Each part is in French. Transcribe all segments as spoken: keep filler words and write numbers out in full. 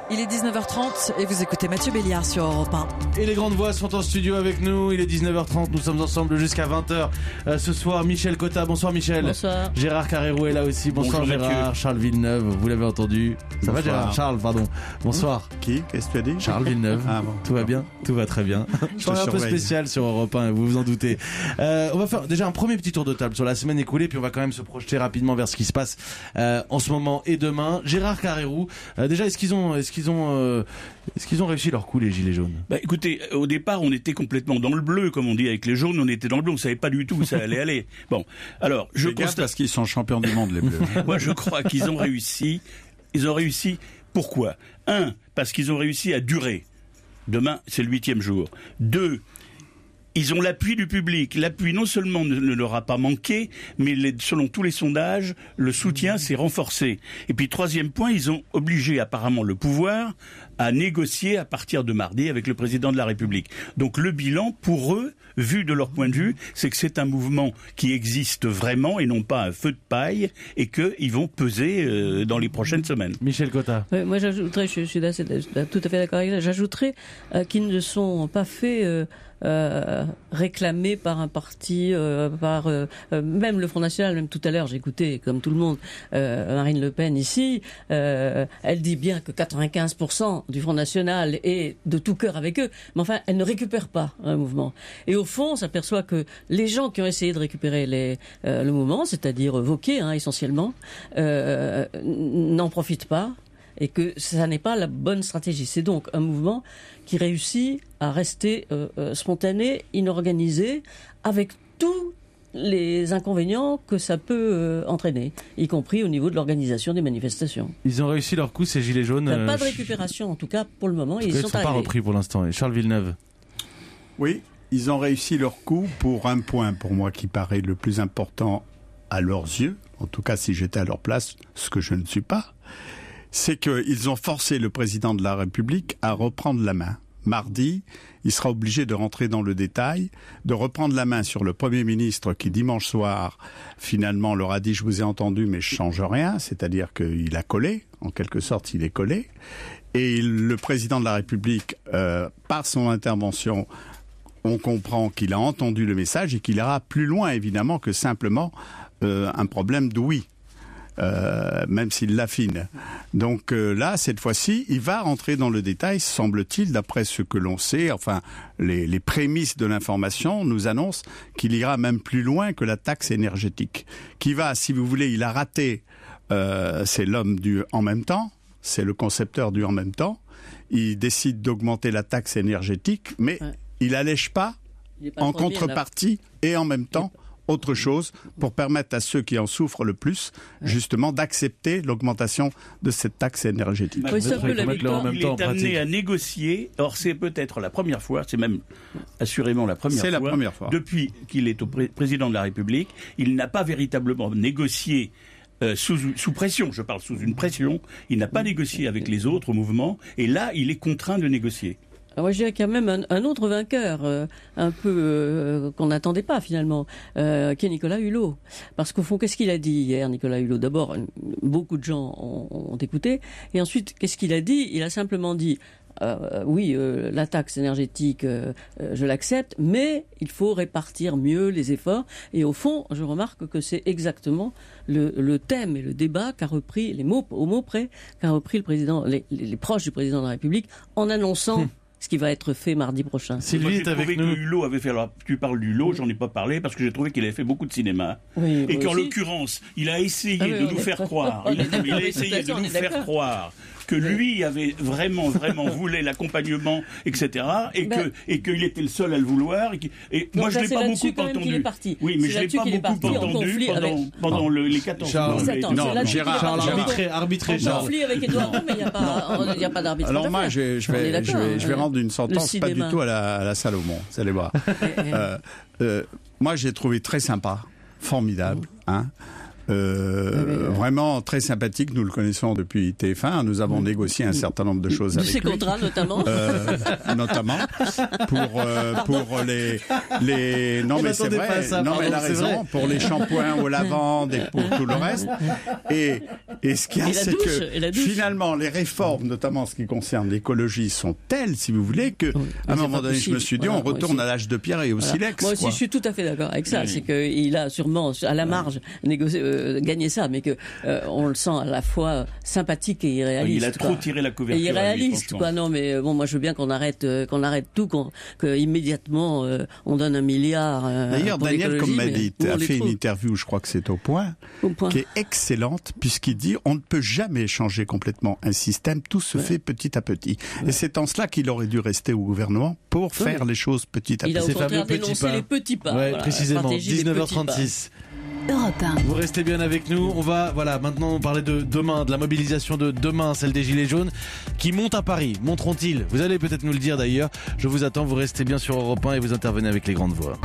Il est dix-neuf heures trente et vous écoutez Mathieu Béliard sur Europe un. Et les grandes voix sont en studio avec nous. Il est dix-neuf heures trente, nous sommes ensemble jusqu'à vingt heures. Euh, ce soir, Michel Cotta. Bonsoir Michel. Bonsoir. Gérard Carrérou est là aussi. Bonsoir Bonjour, Gérard. Mathieu. Charles Villeneuve, vous l'avez entendu. Ça Bonsoir. va Gérard? Charles, pardon. Bonsoir. Qui? Qu'est-ce que tu as dit? Charles Villeneuve. Ah bon. Tout va bien? Tout va très bien. Je suis un peu surveille. spécial sur Europe un, vous vous en doutez. Euh, on va faire déjà un premier petit tour de table sur la semaine écoulée, puis on va quand même se projeter rapidement vers ce qui se passe euh, en ce moment et demain. Gérard Carrérou, euh, déjà est-ce qu'ils ont, est-ce qu'ils ont, euh, est-ce qu'ils ont réussi leur coup, les gilets jaunes? Bah, écoutez, au départ, on était complètement dans le bleu, comme on dit avec les jaunes, on était dans le bleu, on savait pas du tout où ça allait aller. Bon, alors, je Fais gaffe constate, parce qu'ils sont champions du monde, les Bleus. moi, je crois qu'ils ont réussi. Ils ont réussi. Pourquoi? Un, parce qu'ils ont réussi à durer. Demain, c'est le huitième jour. Deux, ils ont l'appui du public. L'appui non seulement ne, ne leur a pas manqué, mais les, selon tous les sondages, le soutien s'est renforcé. Et puis troisième point, ils ont obligé apparemment le pouvoir à négocier à partir de mardi avec le président de la République. Donc le bilan, pour eux, vu de leur point de vue, c'est que c'est un mouvement qui existe vraiment et non pas un feu de paille, et qu'ils vont peser euh, dans les prochaines semaines. Michel Cotta. Oui, moi, j'ajouterais, je, je suis assez, tout à fait d'accord avec ça, j'ajouterais euh, qu'ils ne sont pas faits euh, euh, réclamés par un parti, euh, par euh, même le Front National. Même tout à l'heure, j'ai écouté, comme tout le monde, euh, Marine Le Pen ici. Euh, elle dit bien que quatre-vingt-quinze pour cent du Front National est de tout cœur avec eux, mais enfin, elle ne récupère pas un mouvement. Et au fond, on s'aperçoit que les gens qui ont essayé de récupérer les, euh, le mouvement, c'est-à-dire Wauquiez, hein, essentiellement, euh, n'en profitent pas. Et que ça n'est pas la bonne stratégie. C'est donc un mouvement qui réussit à rester euh, euh, spontané, inorganisé, avec tous les inconvénients que ça peut euh, entraîner, y compris au niveau de l'organisation des manifestations. Ils ont réussi leur coup, ces gilets jaunes. Il n'y a pas euh, de récupération, en tout cas pour le moment, et Ils ils ne sont sont pas arrivés. repris pour l'instant. Et Charles Villeneuve. Oui, ils ont réussi leur coup pour un point, pour moi, qui paraît le plus important à leurs yeux. En tout cas, si j'étais à leur place, ce que je ne suis pas. C'est qu'ils ont forcé le président de la République à reprendre la main. Mardi, il sera obligé de rentrer dans le détail, de reprendre la main sur le Premier ministre qui, dimanche soir, finalement leur a dit « je vous ai entendu, mais je change rien », c'est-à-dire qu'il a collé, en quelque sorte il est collé. Et le président de la République, euh, par son intervention, on comprend qu'il a entendu le message et qu'il ira plus loin, évidemment, que simplement euh, un problème d'ouïe. Euh, même s'il l'affine. Donc euh, là, cette fois-ci, il va rentrer dans le détail, semble-t-il, d'après ce que l'on sait, enfin, les, les prémices de l'information nous annoncent qu'il ira même plus loin que la taxe énergétique. Qui va, si vous voulez, il a raté, euh, c'est l'homme du « en même temps », c'est le concepteur du « en même temps », il décide d'augmenter la taxe énergétique, mais ouais. il allège pas, pas en premier, contrepartie là. Et en même temps, autre chose pour permettre à ceux qui en souffrent le plus, justement, d'accepter l'augmentation de cette taxe énergétique. Oui, c'est un peu la victoire. Il est amené à négocier. Or, c'est peut-être la première fois, c'est même assurément la première, c'est fois, la première fois, depuis qu'il est au pré- président de la République, il n'a pas véritablement négocié Euh, sous, sous pression, je parle sous une pression, il n'a pas négocié avec les autres mouvements, et là, il est contraint de négocier. Moi, je dirais qu'il y a même un, un autre vainqueur, euh, un peu euh, qu'on n'attendait pas finalement, euh, qui est Nicolas Hulot. Parce qu'au fond, qu'est-ce qu'il a dit hier, Nicolas Hulot? D'abord, beaucoup de gens ont, ont écouté, et ensuite, qu'est-ce qu'il a dit? Il a simplement dit euh, oui, euh, la taxe énergétique, euh, euh, je l'accepte, mais il faut répartir mieux les efforts. Et au fond, je remarque que c'est exactement le, le thème et le débat qu'a repris, les mots au mot près, qu'a repris le président, les, les, les proches du président de la République, en annonçant. Hum. Ce qui va être fait mardi prochain. Sylvie est avec nous. Que Hulot avait fait. Alors, tu parles du Hulot, j'en ai pas parlé parce que j'ai trouvé qu'il avait fait beaucoup de cinéma oui, et qu'en aussi. l'occurrence, il a essayé ah, oui, de nous faire croire. Il a, il a essayé de nous faire croire que lui avait vraiment, vraiment voulu l'accompagnement, et cetera, et ben, que et qu'il était le seul à le vouloir. Et, et moi, je l'ai pas beaucoup entendu. Oui, mais je l'ai pas beaucoup entendu pendant pendant les quatorze Charles, jours. Non, Gérard, Charles, arbitré, arbitré. En conflit avec Édouard, mais il n'y a pas, il y a pas d'arbitre. Alors moi, je, je vais, je vais, je vais rendre une sentence pas du tout à la, à la Salomon. Vous allez voir. euh, euh, moi, j'ai trouvé très sympa, formidable, hein. Euh, oui. Vraiment très sympathique. Nous le connaissons depuis T F un. Nous avons négocié un certain nombre de choses De avec ces lui. contrats, notamment. Euh, notamment pour euh, pour les les non On mais c'est n'attendait pas vrai à ça, non mais elle a pardon, c'est raison vrai. pour les shampoings au lavande et pour tout le reste et et ce qu'il y a Et la c'est douche, que et la douche. finalement les réformes notamment en ce qui concerne l'écologie sont telles si vous voulez que Oui, à un c'est moment pas donné je me possible. suis dit Voilà, on moi retourne aussi. à l'âge de pierre et au Voilà. silex Moi aussi, quoi. je suis tout à fait d'accord avec ça. Oui. C'est qu'il a sûrement, à la marge, négocié, euh, gagné ça, mais que euh, on le sent à la fois sympathique et irréaliste. Il a trop quoi. tiré la Et couverture. à lui, irréaliste, franchement. quoi. Non, mais euh, bon, moi, je veux bien qu'on arrête, euh, qu'on arrête tout, qu'on, que immédiatement euh, on donne un milliard. Euh, D'ailleurs, pour Daniel l'écologie, mais Cohn-Bendit où on a les fait une trouve interview, je crois que c'est au Point, Au Point. qui est excellente, puisqu'il dit on ne peut jamais changer complètement un système, tout se Ouais. fait petit à petit. Et c'est en cela qu'il aurait dû rester au gouvernement pour faire les choses petit à Il a petit. au Ces fameux contraire petits dénoncé pas. les petits pas. Ouais, voilà, la précisément, stratégie des dix-neuf heures petits pas. trente-six. Europe un. Vous restez bien avec nous. On va, voilà, maintenant parler de demain, de la mobilisation de demain, celle des Gilets jaunes, qui montent à Paris. Monteront-ils? Vous allez peut-être nous le dire d'ailleurs. Je vous attends, vous restez bien sur Europe un et vous intervenez avec les grandes voix.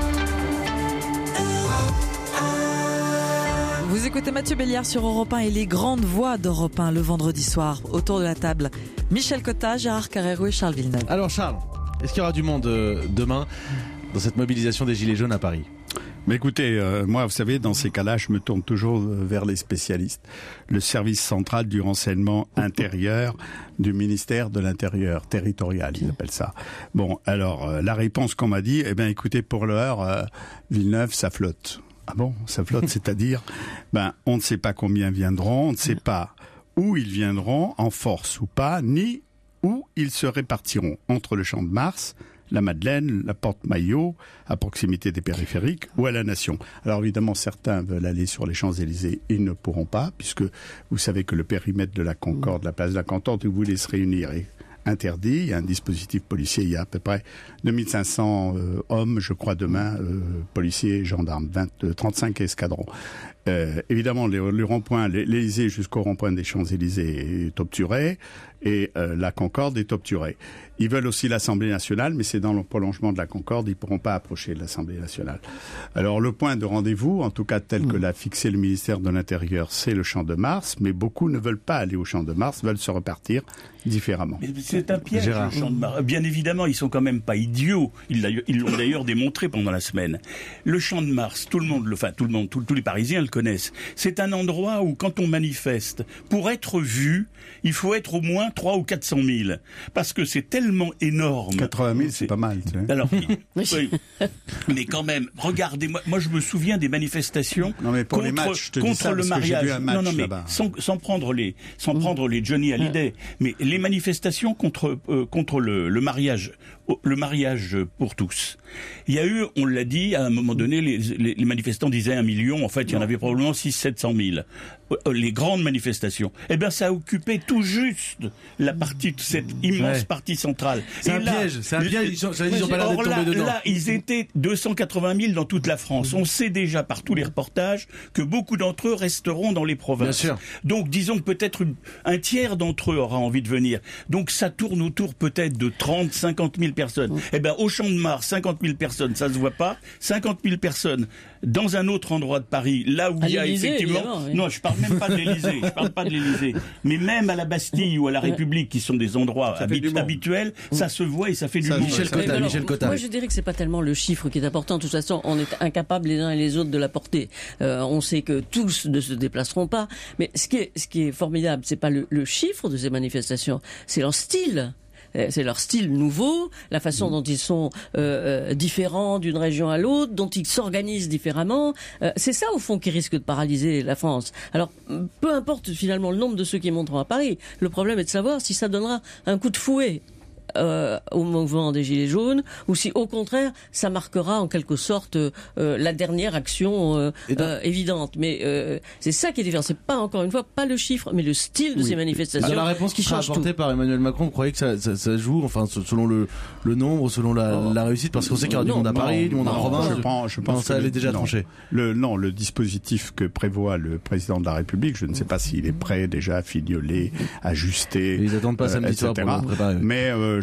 Vous écoutez Mathieu Béliard sur Europe un et les grandes voix d'Europe un le vendredi soir. Autour de la table, Michel Cotta, Gérard Carrero et Charles Villeneuve. Alors Charles, est-ce qu'il y aura du monde euh, demain dans cette mobilisation des Gilets jaunes à Paris? Mais écoutez, euh, moi, vous savez, dans ces cas-là, je me tourne toujours euh, vers les spécialistes. Le service central du renseignement intérieur du ministère de l'Intérieur, territorial, ils appellent ça. Bon, alors, euh, la réponse qu'on m'a dit, eh bien, écoutez, pour l'heure, euh, Villeneuve, ça flotte. Ah bon, ça flotte, c'est-à-dire, ben, on ne sait pas combien viendront, on ne sait pas où ils viendront, en force ou pas, ni où ils se répartiront entre le Champ de Mars, la Madeleine, la Porte Maillot, à proximité des périphériques, ou à la Nation. Alors évidemment, certains veulent aller sur les Champs-Élysées, ils ne pourront pas, puisque vous savez que le périmètre de la Concorde, la place de la Concorde, où vous voulez se réunir est interdit. Il y a un dispositif policier, il y a à peu près deux mille cinq cents euh, hommes, je crois, demain, euh, policiers et gendarmes, vingt, euh, trente-cinq escadrons. Euh, évidemment, le, le rond-point, l'Élysée jusqu'au rond-point des Champs-Élysées est obturé et euh, la Concorde est obturée. Ils veulent aussi l'Assemblée nationale, mais c'est dans le prolongement de la Concorde, ils ne pourront pas approcher de l'Assemblée nationale. Alors le point de rendez-vous, en tout cas tel que l'a fixé le ministère de l'Intérieur, c'est le Champ de Mars, mais beaucoup ne veulent pas aller au Champ de Mars, veulent se repartir différemment. Mais c'est un piège, Gérard. le Champ de Mars. Bien évidemment, ils sont quand même pas idiots. Ils l'ont ils l'ont d'ailleurs démontré pendant la semaine. Le Champ de Mars, tout le monde, le, enfin tout le monde, tous les Parisiens le connaissent. C'est un endroit où, quand on manifeste, pour être vu, il faut être au moins trois ou quatre cent mille, parce que c'est tellement énorme. quatre-vingt mille, c'est pas mal. Tu sais. Alors, oui. Mais quand même, regardez, moi, moi je me souviens des manifestations Non, mais pour contre, les matchs, je te dis contre ça le parce que j'ai mariage. vu un match non, non, mais là-bas. sans, sans prendre les, sans prendre les Johnny Hallyday, mais les manifestations contre euh, contre le, le mariage, le mariage pour tous. Il y a eu, on l'a dit, à un moment donné, les, les, les manifestants disaient un million. En fait, il y en avait probablement six sept cent mille. Les grandes manifestations. Eh bien, ça a occupé tout juste la partie, cette immense Ouais. partie centrale. C'est Et un là, piège, c'est un piège, ils sont- ça veut dire, ils ont pas l'air or d'être là, tombés dedans. là, ils étaient deux cent quatre-vingt mille dans toute la France. On sait déjà par tous les reportages que beaucoup d'entre eux resteront dans les provinces. Bien sûr. Donc, disons que peut-être une- un tiers d'entre eux aura envie de venir. Donc, ça tourne autour peut-être de trente, cinquante mille personnes. Eh ben, au Champ de Mars, cinquante mille personnes, ça se voit pas. cinquante mille personnes dans un autre endroit de Paris, là où À il y a l'Élysée, effectivement. évidemment, oui. Non, je parle même pas de l'Élysée. Je parle pas de l'Élysée. Mais même à la Bastille ou à la République, qui sont des endroits Ça fait habit- du monde. habituels, ça se voit et ça fait du Ça, monde. Michel Ouais, Cotta, Mais alors, Michel Cotta. Moi, je dirais que c'est pas tellement le chiffre qui est important. De toute façon, on est incapables les uns et les autres de la porter. Euh, on sait que tous ne se déplaceront pas. Mais ce qui est, ce qui est formidable, c'est pas le, le chiffre de ces manifestations, c'est leur style. Euh, C'est leur style nouveau, la façon dont ils sont euh, euh, différents d'une région à l'autre, dont ils s'organisent différemment. Euh, c'est ça, au fond, qui risque de paralyser la France. Alors, peu importe finalement le nombre de ceux qui monteront à Paris, le problème est de savoir si ça donnera un coup de fouet Euh, au mouvement des Gilets jaunes, ou si au contraire ça marquera en quelque sorte euh, la dernière action euh, Et dans- euh, évidente. Mais euh, c'est ça qui est différent. C'est pas, encore une fois, pas le chiffre, mais le style de Oui. ces manifestations Dans la réponse qui sera change apportée tout. par Emmanuel Macron, vous croyez que ça, ça, ça joue, enfin, se- selon le, le nombre, selon la, Oh. la réussite, parce qu'on sait qu'il y aura du Non, monde à Non, Paris, du monde en non, province. Je pense, je Non, pense ça que elle le- est déjà non. tranché. Le, non, le dispositif que prévoit le président de la République, je ne sais pas s'il est prêt déjà à fignoler, ajuster. Ils attendent pas euh, samedi soir pour et cetera. le préparer. Mais euh,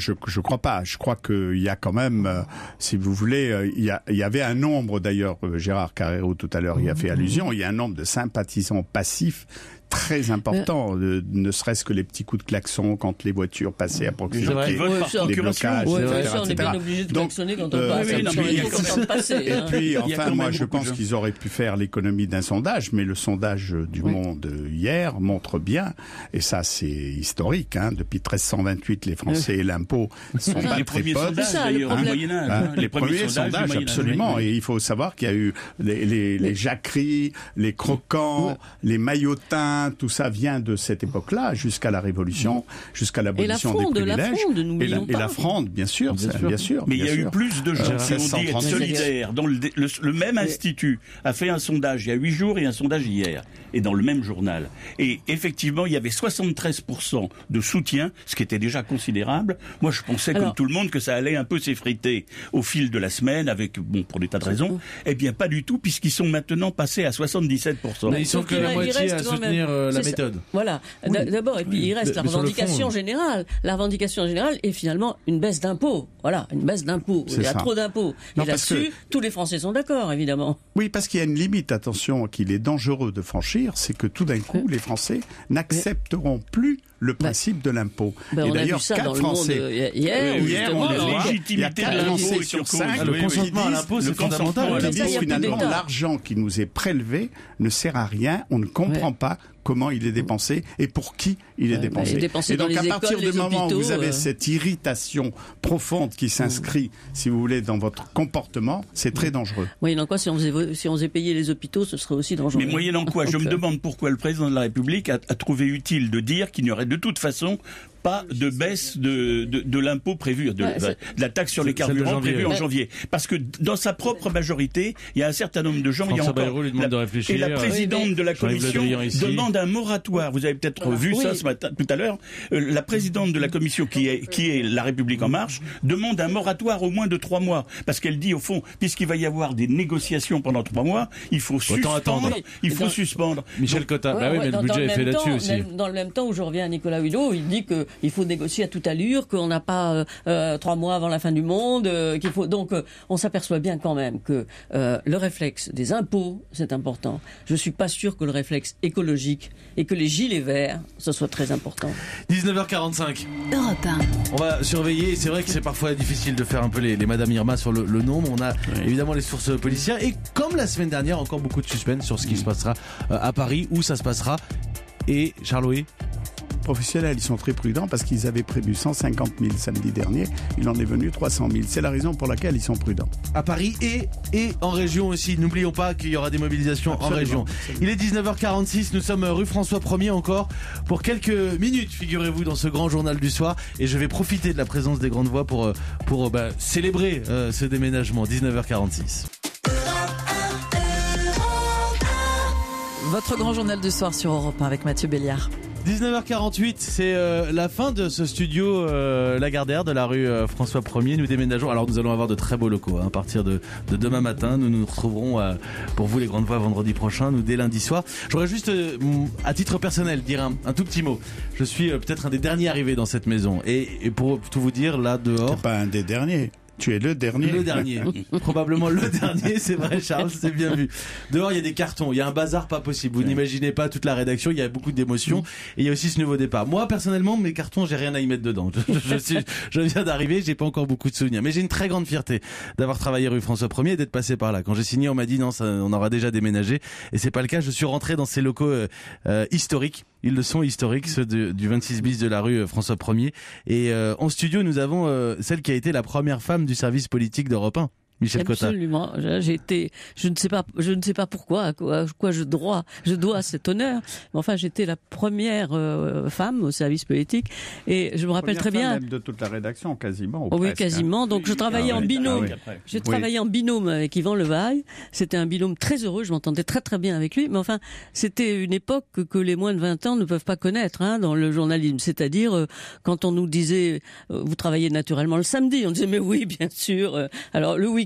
je je crois pas. Je crois qu'il y a quand même, euh, si vous voulez, euh, il y a il y avait un nombre d'ailleurs. euh, Gérard Carrero tout à l'heure y a fait allusion. Il y a un nombre de sympathisants passifs très important, euh, ne serait-ce que les petits coups de klaxon quand les voitures passaient à proximité, votent par les procuration. blocages, Ouais, et cetera, ça, on est et cetera. bien obligé de Donc, klaxonner quand on euh, passe. oui, hein, non, parce mais qu'on il y a est quand content de passer. Et hein. puis, Il y a enfin, quand moi, même je beaucoup pense de gens. qu'ils auraient pu faire l'économie d'un sondage, mais le sondage du Oui. Monde hier montre bien, et ça c'est historique, hein, depuis treize cent vingt-huit, les Français et l'impôt sont Les pas Les très premiers potes. sondages, ça, le d'ailleurs, au problème. Moyen-Âge. Hein, hein, les, premiers sondages, du Moyen-Âge, absolument. oui, oui. Et il faut savoir qu'il y a eu les, les, les jacqueries, les croquants, les maillotins, tout ça vient de cette époque-là jusqu'à la Révolution, jusqu'à l'abolition fronde, des la privilèges. fronde, et la, n'oublions et la pas. fronde, bien sûr, Bien ça, sûr. bien sûr. Mais il y bien a eu sûr. plus de gens Euh, qui ont dit être seize cent trente-six. solidaires. Dans le, le, le même institut a fait un sondage il y a huit jours et un sondage hier, et dans le même journal. Et effectivement, il y avait soixante-treize pour cent de soutien, ce qui était déjà considérable. Moi, je pensais, Alors- comme tout le monde, que ça allait un peu s'effriter au fil de la semaine, avec, bon, pour des tas de raisons. Eh bien, pas du tout, puisqu'ils sont maintenant passés à soixante-dix-sept pour cent. Mais ils sont Sauf que qu'il la il moitié reste à quand même- soutenir euh, la c'est ça. méthode. Voilà. D- D'abord, et puis il reste Mais- la mais sur le revendication fond, générale. La revendication générale est finalement une baisse d'impôts. Voilà, une baisse d'impôts. C'est Il y a ça. trop d'impôts. Non, Et parce là-dessus, que- tous les Français sont d'accord, évidemment. Oui, parce qu'il y a une limite, attention, qu'il est dangereux de franchir, c'est que tout d'un coup, les Français n'accepteront plus le principe de l'impôt. Ben, Et on a d'ailleurs, vu ça quatre dans le monde Français. euh, hier. Oui, où hier, justement, on a alors, vu hein, légitimité il y a de quatre l'impôt Français et sur sur cinq cause. Ah, le Oui, oui, consentement à oui. l'impôt, Le c'est consentement fondamental. à qui ça, il y disent a plus finalement d'État. l'argent qui nous est prélevé ne sert à rien, on ne comprend Ouais. pas comment il est dépensé et pour qui il est Ouais, bah, dépensé. il est dépensé et dans donc les à partir écoles, du les moment où vous hôpitaux, avez euh. cette irritation profonde qui s'inscrit, si vous voulez, dans votre comportement, c'est très dangereux. Moyennant quoi, si on faisait, si on faisait payer les hôpitaux, ce serait aussi dangereux. Mais moyennant quoi, je Donc, me euh, demande pourquoi le président de la République a, a trouvé utile de dire qu'il n'y aurait de toute façon pas de baisse de, de, de l'impôt prévu, de, Ouais, c'est- de la taxe sur les Celle de carburants janvier, prévue en ouais. janvier. Parce que dans sa propre majorité, il y a un certain nombre de gens, il y a François encore Bayrou lui demande la- de réfléchir. et la présidente Oui, mais- de la Jean-Yves Le commission Drian ici. demande un moratoire. Vous avez peut-être Voilà. vu ça Oui. ce matin, tout à l'heure. Euh, la présidente de la commission qui est, qui est La République en Marche demande un moratoire au moins de trois mois. Parce qu'elle dit, au fond, puisqu'il va y avoir des négociations pendant trois mois, il faut suspendre. attendre. Il faut Dans- suspendre. Michel Cotta. Ouais, Bah oui, ouais, mais dans- le dans budget est fait même là-dessus temps, aussi. même- Dans le même temps où je reviens à Nicolas Hulot, il dit qu'il faut négocier à toute allure, qu'on n'a pas euh, euh, trois mois avant la fin du monde, euh, qu'il faut. Donc, euh, on s'aperçoit bien quand même que euh, le réflexe des impôts, c'est important. Je suis pas sûr que le réflexe écologique et que les gilets verts, ce soit très important. dix-neuf heures quarante-cinq. Europe un. On va surveiller. C'est vrai que c'est parfois difficile de faire un peu les, les Madame Irma sur le, le nombre. On a évidemment les sources policières. Et comme la semaine dernière, encore beaucoup de suspense sur ce qui se passera euh, à Paris, où ça se passera. Et Charles-Louis, Professionnels, ils sont très prudents parce qu'ils avaient prévu cent cinquante mille samedi dernier, il en est venu trois cent mille. C'est la raison pour laquelle ils sont prudents. à Paris et, et en région aussi. N'oublions pas qu'il y aura des mobilisations Absolument, en région. absolument. Il est dix-neuf heures quarante-six, nous sommes rue François premier encore pour quelques minutes, figurez-vous, dans ce grand journal du soir. Et je vais profiter de la présence des grandes voix pour, euh, pour euh, bah, célébrer euh, ce déménagement. dix-neuf heures quarante-six. Votre grand journal du soir sur Europe un avec Mathieu Béliard. dix-neuf heures quarante-huit, c'est euh, la fin de ce studio euh, Lagardère de la rue euh, François premier. Nous déménageons. Alors nous allons avoir de très beaux locaux hein, à partir de, de demain matin. Nous nous retrouverons euh, pour vous les grandes voix vendredi prochain, nous dès lundi soir. J'aurais juste euh, à titre personnel dire un, un tout petit mot. Je suis euh, peut-être un des derniers arrivés dans cette maison et, et pour tout vous dire là dehors. T'es pas un des derniers. Tu es le dernier. Le dernier. Probablement le dernier, c'est vrai Charles, c'est bien vu. Dehors, il y a des cartons, il y a un bazar pas possible. Vous n'imaginez pas toute la rédaction, il y a beaucoup d'émotions. Et il y a aussi ce nouveau départ. Moi, personnellement, mes cartons, j'ai rien à y mettre dedans. Je, je, suis, je viens d'arriver, j'ai pas encore beaucoup de souvenirs. Mais j'ai une très grande fierté d'avoir travaillé rue François premier et d'être passé par là. Quand j'ai signé, on m'a dit non, ça, on aura déjà déménagé. Et c'est pas le cas. Je suis rentré dans ces locaux euh, euh, historiques. Ils le sont historiques, ceux de, du vingt-six bis de la rue François premier. Et euh, en studio, nous avons euh, celle qui a été la première femme du service politique d'Europe un. Michel Cotta. Absolument. J'ai été, je ne sais pas, je ne sais pas pourquoi, à quoi, à quoi je dois, je dois cet honneur. Mais enfin, j'étais la première euh, femme au service politique, et je me rappelle très bien. Même de toute la rédaction, quasiment. ou Oh oui, presque, hein. quasiment. Donc, je travaillais Ah en oui, binôme. ah oui. J'ai Oui. travaillé en binôme avec Yvan Levaille. C'était un binôme très heureux. Je m'entendais très très bien avec lui. Mais enfin, c'était une époque que, que les moins de vingt ans ne peuvent pas connaître hein, dans le journalisme. C'est-à-dire euh, quand on nous disait, euh, vous travaillez naturellement le samedi, on disait mais oui, bien sûr. Euh, alors le week-end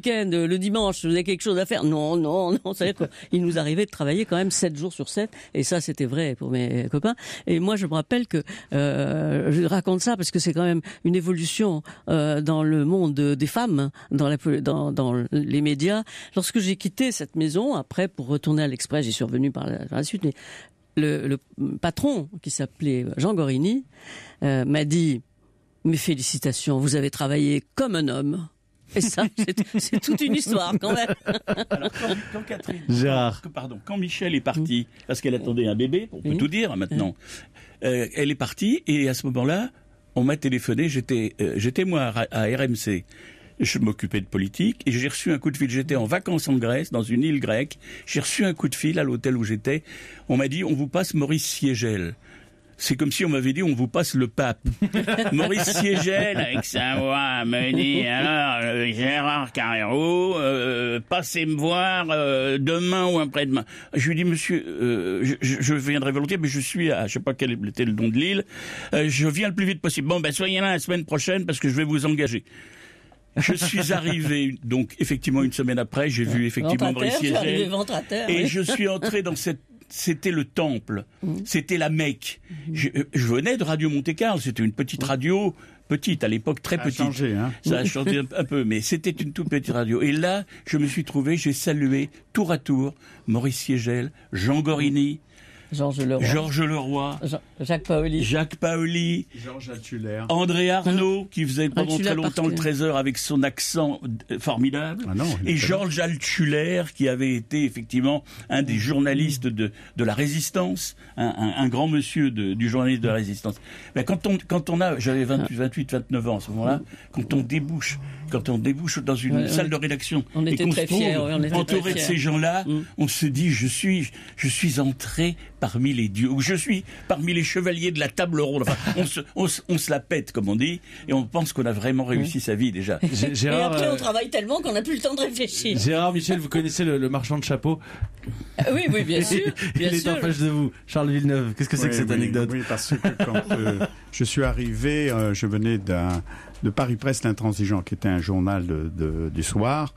week-end, le dimanche, vous avez quelque chose à faire? Non, non, non. C'est-à-dire qu'il nous arrivait de travailler quand même sept jours sur sept, et ça, c'était vrai pour mes copains. Et moi, je me rappelle que euh, je raconte ça parce que c'est quand même une évolution euh, dans le monde des femmes, dans, la, dans, dans les médias. Lorsque j'ai quitté cette maison, après, pour retourner à l'Express, j'y suis revenu par la, par la suite, mais le, le patron, qui s'appelait Jean Gorini, euh, m'a dit « Mes félicitations, vous avez travaillé comme un homme ». Et ça, c'est, c'est toute une histoire quand même. Alors, quand, quand Catherine, Gérard. Quand, pardon, quand Michel est parti, parce qu'elle attendait un bébé, on peut mmh. tout dire maintenant, euh, elle est partie et à ce moment-là, on m'a téléphoné, j'étais, euh, j'étais moi à, à R M C. Je m'occupais de politique et j'ai reçu un coup de fil. J'étais en vacances en Grèce, dans une île grecque. J'ai reçu un coup de fil à l'hôtel où j'étais. On m'a dit, on vous passe Maurice Siégel. C'est comme si on m'avait dit, on vous passe le pape. Maurice Siégel, avec sa voix, me dit, alors, euh, Gérard Carrérou, euh, passez me voir euh, demain ou après-demain. Je lui dis, monsieur, euh, je, je viendrai volontiers, mais je suis à, je sais pas quel était le nom de l'île, euh, je viens le plus vite possible. Bon, ben, soyez là la semaine prochaine parce que je vais vous engager. Je suis arrivé, donc, effectivement, une semaine après, j'ai vu effectivement Maurice Siégel. Et oui. Je suis entré dans cette C'était le temple, mmh. c'était la Mecque. Mmh. Je, je venais de Radio Monte-Carlo, c'était une petite radio, petite à l'époque, très petite. Ça a changé, hein. Ça a changé un, un peu, mais c'était une toute petite radio. Et là, je me suis trouvé, j'ai salué tour à tour Maurice Siégel, Jean Gorini, Georges Leroy, Georges Leroy, Jean, Jacques Paoli, Jacques Paoli, Georges Altuler, André Arnaud, qui faisait pendant Altuler très longtemps partout. le Trésor avec son accent formidable, ah non, et Georges Altuler, qui avait été effectivement un des journalistes de, de la Résistance, un, un, un grand monsieur de, du journalisme de la Résistance. Ben quand on, quand on a, j'avais vingt-huit, vingt-huit, vingt-neuf ans à ce moment-là, quand on débouche, quand on débouche dans une ouais, salle ouais. de rédaction, on et était qu'on très se trouve fiers, ouais, on était entouré très de fiers. ces gens-là, mm. on se dit, je suis, je suis entré parmi les dieux, ou je suis parmi les chevaliers de la table ronde. Enfin, on, se, on, se, on se la pète, comme on dit, et on pense qu'on a vraiment réussi mmh. sa vie déjà. G- Gérard, et après, on travaille tellement qu'on n'a plus le temps de réfléchir. Gérard, Michel, vous connaissez le, le marchand de chapeaux? Oui, oui, bien sûr. Bien Il sûr. est en face de vous. Charles Villeneuve, qu'est-ce que c'est oui, que cette oui, anecdote? Oui, parce que quand euh, je suis arrivé, euh, je venais d'un, de Paris Presse l'Intransigeant, qui était un journal de, de, du soir,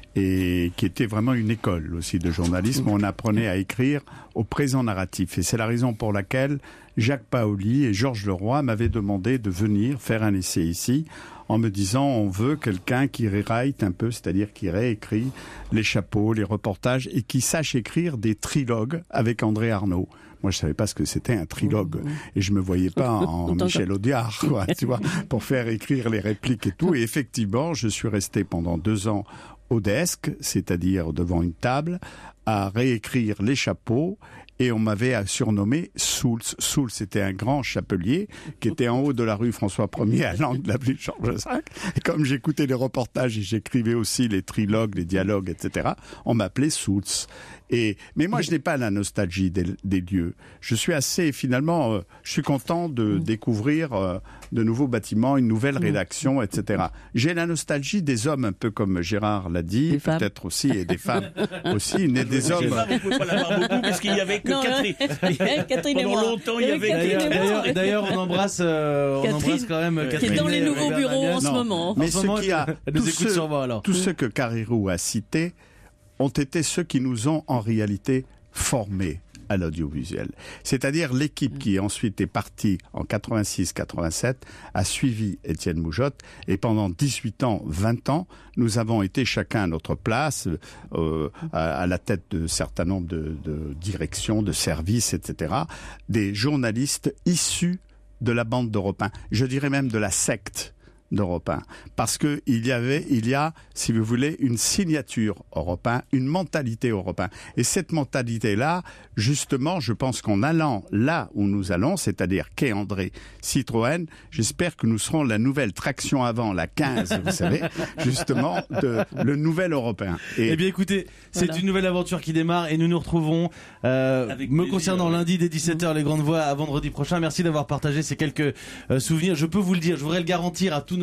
et qui était vraiment une école aussi de journalisme. On apprenait à écrire au présent narratif. Et c'est la raison pour laquelle Jacques Paoli et Georges Leroy m'avaient demandé de venir faire un essai ici, en me disant on veut quelqu'un qui rewrite un peu, c'est-à-dire qui réécrit les chapeaux, les reportages, et qui sache écrire des trilogues avec André Arnaud. Moi, je savais pas ce que c'était un trilogue, et je me voyais pas en Michel Audiard, quoi, tu vois, pour faire écrire les répliques et tout. Et effectivement, je suis resté pendant deux ans au desk, c'est-à-dire devant une table, à réécrire les chapeaux, et on m'avait surnommé Soult. Soult, c'était un grand chapelier qui était en haut de la rue François Ier à l'angle de l'avenue Georges cinq. Et comme j'écoutais les reportages et j'écrivais aussi les trilogues, les dialogues, et cetera, on m'appelait Soult. Et, mais moi, je n'ai pas la nostalgie des, des lieux. Je suis assez, finalement, euh, je suis content de découvrir euh, de nouveaux bâtiments, une nouvelle rédaction, et cetera. J'ai la nostalgie des hommes, un peu comme Gérard l'a dit, peut-être aussi, et des femmes aussi, mais des hommes. Les femmes, on ne pouvait pas l'avoir beaucoup parce qu'il y avait que non, Catherine. Là, Catherine Pendant longtemps, il y avait D'ailleurs, d'ailleurs, d'ailleurs, on embrasse, euh, on embrasse quand même Catherine. Qui est dans les nouveaux euh, bureaux en ce non. moment. Mais en ce ce moment, qui a, elle nous tous écoute ceux, sur moi, alors. Tous ceux que Carrérou a cités ont été ceux qui nous ont en réalité formés à l'audiovisuel. C'est-à-dire l'équipe qui ensuite est partie en quatre-vingt-six quatre-vingt-sept a suivi Étienne Moujotte et pendant dix-huit ans, vingt ans, nous avons été chacun à notre place, euh, à, à la tête de certain nombre de, de directions, de services, et cetera, des journalistes issus de la bande d'Europe un, je dirais même de la secte d'Europe un, parce que il y avait, il y a, si vous voulez, une signature Europe un, une mentalité Europe un. Et cette mentalité-là, justement, je pense qu'en allant là où nous allons, c'est-à-dire quai André Citroën, j'espère que nous serons la nouvelle traction avant, la quinze, vous savez, justement, de le nouvel Europe un. Et eh bien, écoutez, c'est voilà. Une nouvelle aventure qui démarre et nous nous retrouverons, euh, me plaisir, concernant ouais. lundi dès dix-sept heures, les Grandes Voix à vendredi prochain. Merci d'avoir partagé ces quelques euh, souvenirs. Je peux vous le dire, je voudrais le garantir à tous nos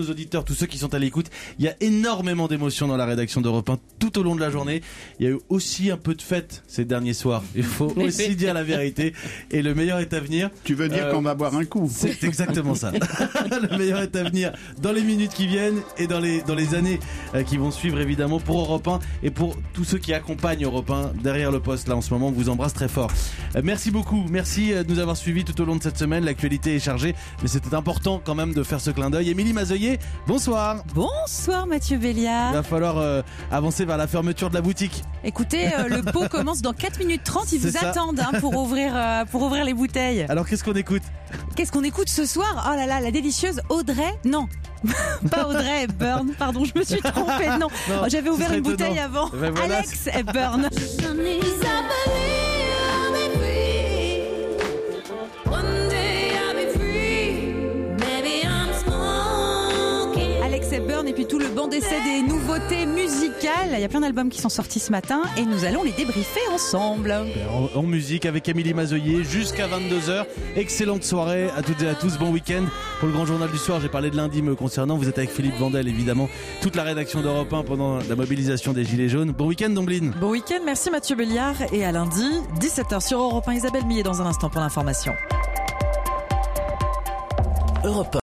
nos auditeurs, tous ceux qui sont à l'écoute. Il y a énormément d'émotions dans la rédaction d'Europe un tout au long de la journée. Il y a eu aussi un peu de fête ces derniers soirs. Il faut aussi dire la vérité. Et le meilleur est à venir. Tu veux dire euh, qu'on va boire un coup? C'est exactement ça. Le meilleur est à venir dans les minutes qui viennent et dans les, dans les années qui vont suivre, évidemment, pour Europe un et pour tous ceux qui accompagnent Europe un derrière le poste là en ce moment. On vous embrasse très fort. Merci beaucoup. Merci de nous avoir suivis tout au long de cette semaine. L'actualité est chargée, mais c'était important quand même de faire ce clin d'œil. Émilie Mazoyer, bonsoir. Bonsoir Mathieu Béliard. Il va falloir euh, avancer vers la fermeture de la boutique. Écoutez, euh, le pot commence dans quatre minutes trente. Ils C'est vous ça. attendent hein, pour ouvrir euh, pour ouvrir les bouteilles. Alors qu'est-ce qu'on écoute? Qu'est-ce qu'on écoute ce soir? Oh là là, la délicieuse Audrey. Non. Pas Audrey Hepburn, pardon, je me suis trompée. Non, Non, j'avais ce ouvert serait une bouteille étonnant. avant. Ben voilà. Alex Hepburn. Alex Hepburn et puis tout le banc d'essai des nouveautés musicales. Il y a plein d'albums qui sont sortis ce matin et nous allons les débriefer ensemble. En, en musique avec Émilie Mazoyer jusqu'à vingt-deux heures. Excellente soirée à toutes et à tous. Bon week-end pour le grand journal du soir. J'ai parlé de lundi me concernant. Vous êtes avec Philippe Vandel, évidemment. Toute la rédaction d'Europe un pendant la mobilisation des Gilets jaunes. Bon week-end, Dombline. Bon week-end, merci Mathieu Béliard. Et à lundi, dix-sept heures sur Europe un, Isabelle Millet dans un instant pour l'information. Europe un.